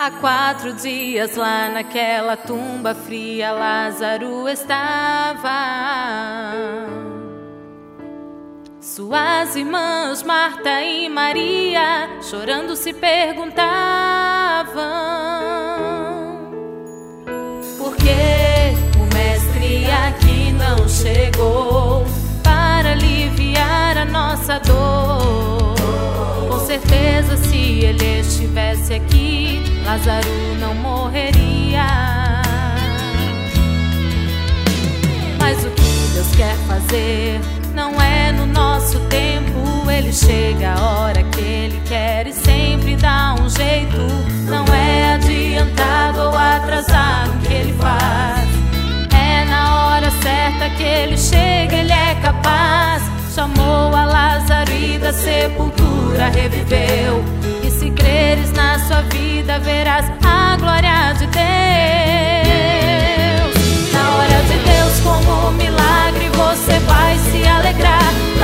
Há 4 dias lá naquela tumba fria Lázaro estava. Suas irmãs Marta e Maria chorando se perguntavam: por que o mestre aqui não chegou para aliviar a nossa dor? Com certeza, se ele estivesse aqui, Lázaro não morreria. Mas o que Deus quer fazer não é no nosso tempo. Ele chega a hora que Ele quer e sempre dá um jeito. Não é adiantado ou atrasado o que Ele faz. É na hora certa que Ele chega, Ele é capaz. Chamou a Lázaro e da sepultura reviveu. E se creres na sua vida, verás a glória de Deus. Na hora de Deus, como um milagre, você vai se alegrar.